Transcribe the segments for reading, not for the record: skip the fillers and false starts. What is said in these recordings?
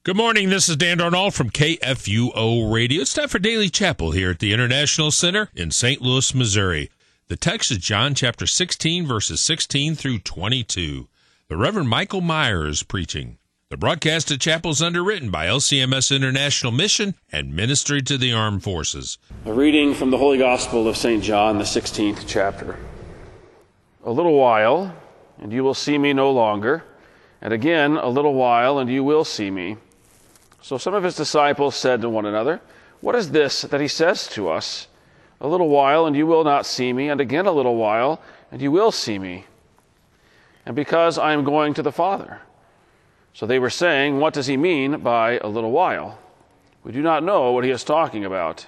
Good morning. This is Dan Darnall from KFUO Radio. It's time for Daily Chapel here at the International Center in St. Louis, Missouri. The text is John chapter 16, verses 16 through 22. The Reverend Michael Meyer is preaching. The broadcast of chapel is underwritten by LCMS International Mission and Ministry to the Armed Forces. A reading from the Holy Gospel of St. John, the 16th chapter. A little while, and you will see me no longer, and again a little while, and you will see me. So some of his disciples said to one another, "What is this that he says to us? A little while, and you will not see me, and again a little while, and you will see me. And because I am going to the Father." So they were saying, "What does he mean by a little while? We do not know what he is talking about."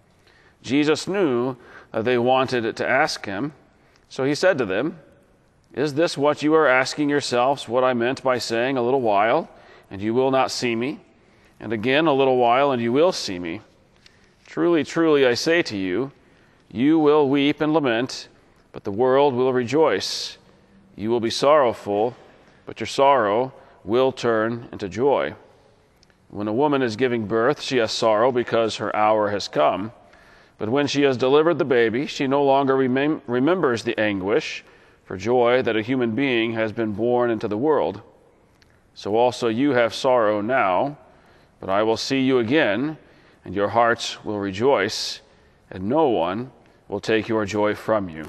Jesus knew that they wanted to ask him, so he said to them, "Is this what you are asking yourselves, what I meant by saying a little while, and you will not see me? And again a little while, and you will see me. Truly, truly, I say to you, you will weep and lament, but the world will rejoice. You will be sorrowful, but your sorrow will turn into joy. When a woman is giving birth, she has sorrow because her hour has come. But when she has delivered the baby, she no longer remembers the anguish for joy that a human being has been born into the world. So also you have sorrow now, but I will see you again, and your hearts will rejoice, and no one will take your joy from you.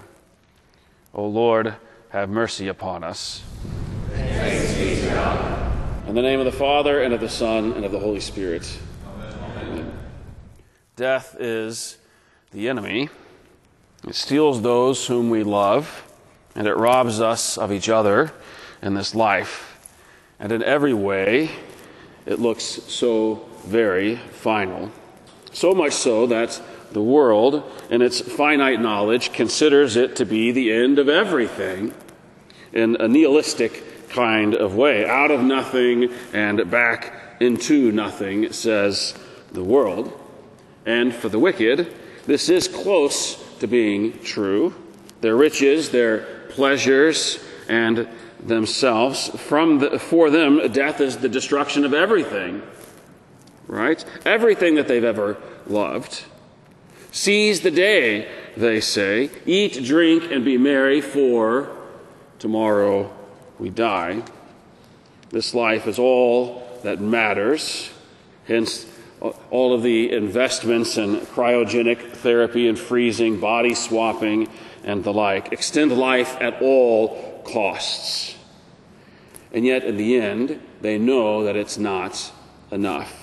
O Lord, have mercy upon us." Thanks be to God. In the name of the Father, and of the Son, and of the Holy Spirit. Amen. Death is the enemy. It steals those whom we love, and it robs us of each other in this life. And in every way, it looks so very final. So much so that the world, in its finite knowledge, considers it to be the end of everything in a nihilistic kind of way. Out of nothing and back into nothing, says the world. And for the wicked, this is close to being true. Their riches, their pleasures, and themselves, for them, death is the destruction of everything, right? Everything that they've ever loved. Seize the day, they say. Eat, drink, and be merry, for tomorrow we die. This life is all that matters. Hence, all of the investments in cryogenic therapy and freezing, body swapping, and the like. Extend life at all costs. And yet, in the end, they know that it's not enough.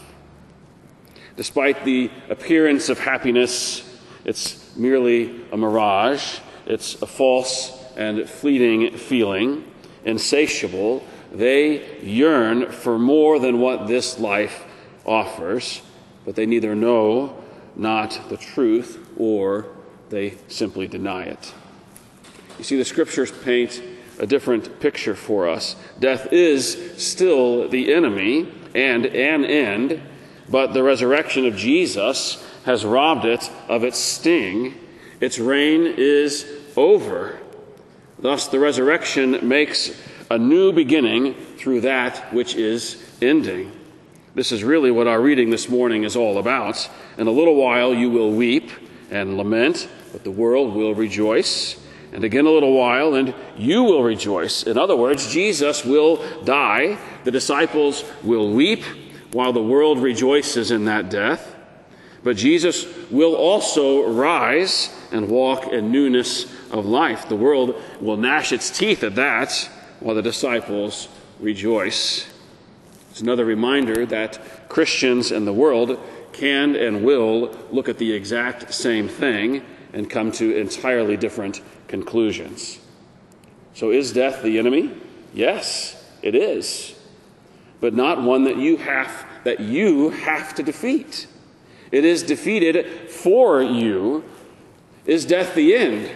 Despite the appearance of happiness, it's merely a mirage. It's a false and fleeting feeling. Insatiable, they yearn for more than what this life offers, but they neither know not the truth or they simply deny it. You see, the Scriptures paint a different picture for us. Death is still the enemy and an end, but the resurrection of Jesus has robbed it of its sting. Its reign is over. Thus, the resurrection makes a new beginning through that which is ending. This is really what our reading this morning is all about. In a little while you will weep and lament, but the world will rejoice. And again a little while, and you will rejoice. In other words, Jesus will die. The disciples will weep while the world rejoices in that death. But Jesus will also rise and walk in newness of life. The world will gnash its teeth at that, while the disciples rejoice. It's another reminder that Christians and the world can and will look at the exact same thing and come to entirely different conclusions. So is death the enemy? Yes, it is. But not one that you have to defeat. It is defeated for you. Is death the end?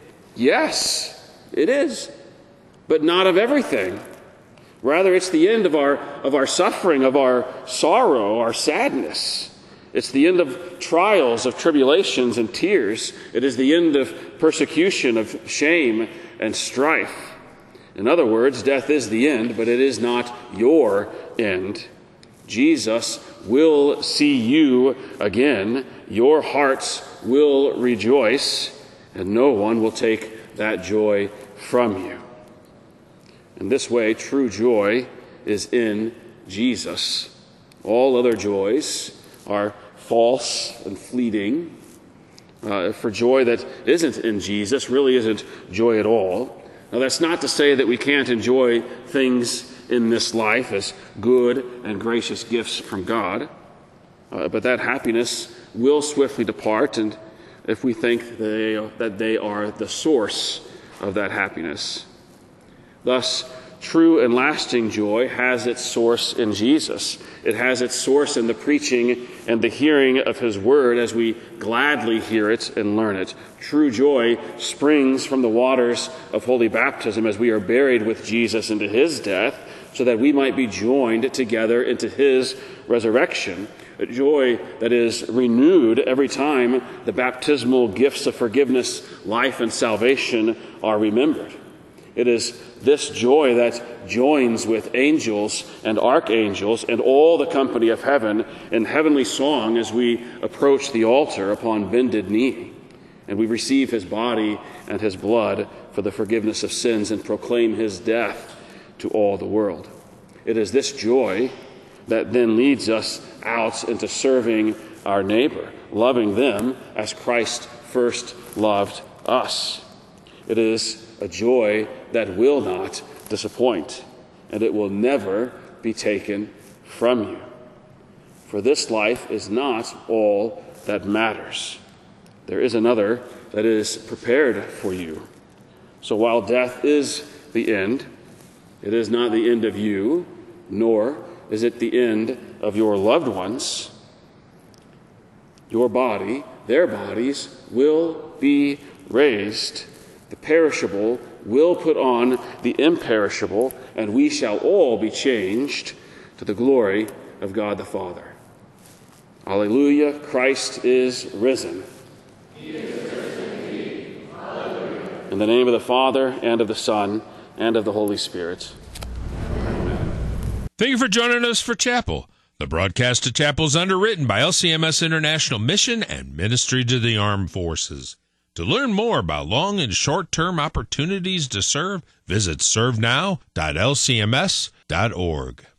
Yes, it is. But not of everything. Rather, it's the end of our suffering, of our sorrow, our sadness. It's the end of trials, of tribulations and tears. It is the end of persecution, of shame and strife. In other words, death is the end, but it is not your end. Jesus will see you again, your hearts will rejoice, and no one will take that joy from you. In this way, true joy is in Jesus. All other joys are false and fleeting. For joy that isn't in Jesus really isn't joy at all. Now, that's not to say that we can't enjoy things in this life as good and gracious gifts from God, but that happiness will swiftly depart, and if we think that they are the source of that happiness. Thus, true and lasting joy has its source in Jesus. It has its source in the preaching and the hearing of his word as we gladly hear it and learn it. True joy springs from the waters of holy baptism as we are buried with Jesus into his death, so that we might be joined together into his resurrection. A joy that is renewed every time the baptismal gifts of forgiveness, life, and salvation are remembered. It is this joy that joins with angels and archangels and all the company of heaven in heavenly song as we approach the altar upon bended knee, and we receive his body and his blood for the forgiveness of sins and proclaim his death to all the world. It is this joy that then leads us out into serving our neighbor, loving them as Christ first loved us. It is a joy that will not disappoint, and it will never be taken from you. For this life is not all that matters. There is another that is prepared for you. So while death is the end, it is not the end of you, nor is it the end of your loved ones. Your body, their bodies, will be raised. The perishable will put on the imperishable, and we shall all be changed to the glory of God the Father. Alleluia, Christ is risen. He is risen indeed. Alleluia. In the name of the Father, and of the Son, and of the Holy Spirit. Thank you for joining us for Chapel. The broadcast of Chapel is underwritten by LCMS International Mission and Ministry to the Armed Forces. To learn more about long and short-term opportunities to serve, visit servenow.lcms.org.